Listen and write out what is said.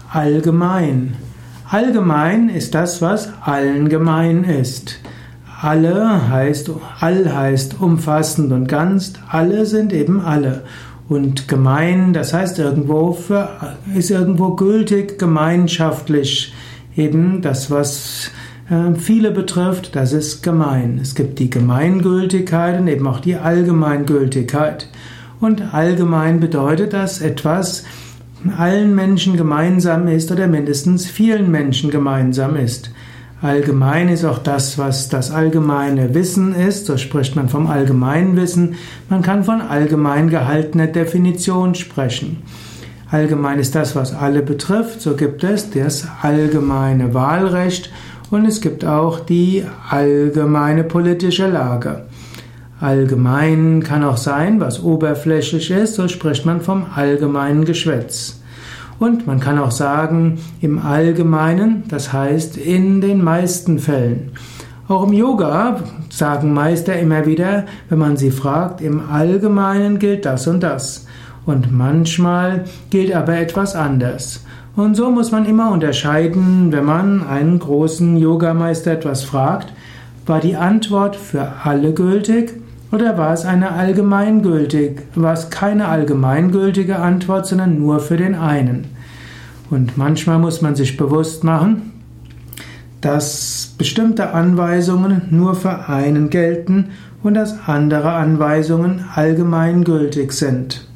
allgemein. Allgemein ist das, was allen gemein ist. All heißt umfassend und ganz, alle sind eben alle. Und gemein, das heißt ist irgendwo gültig, gemeinschaftlich. Eben das, was viele betrifft, das ist gemein. Es gibt die Gemeingültigkeit und eben auch die Allgemeingültigkeit. Und allgemein bedeutet, dass etwas allen Menschen gemeinsam ist oder mindestens vielen Menschen gemeinsam ist. Allgemein ist auch das, was das allgemeine Wissen ist, so spricht man vom Allgemeinwissen. Man kann von allgemein gehaltener Definition sprechen. Allgemein ist das, was alle betrifft, so gibt es das allgemeine Wahlrecht und es gibt auch die allgemeine politische Lage. Allgemein kann auch sein, was oberflächlich ist, so spricht man vom allgemeinen Geschwätz. Und man kann auch sagen, im Allgemeinen, das heißt in den meisten Fällen. Auch im Yoga sagen Meister immer wieder, wenn man sie fragt, im Allgemeinen gilt das und das. Und manchmal gilt aber etwas anders. Und so muss man immer unterscheiden, wenn man einen großen Yogameister etwas fragt, war die Antwort für alle gültig oder war es keine allgemeingültige Antwort, sondern nur für den einen. Und manchmal muss man sich bewusst machen, dass bestimmte Anweisungen nur für einen gelten und dass andere Anweisungen allgemeingültig sind.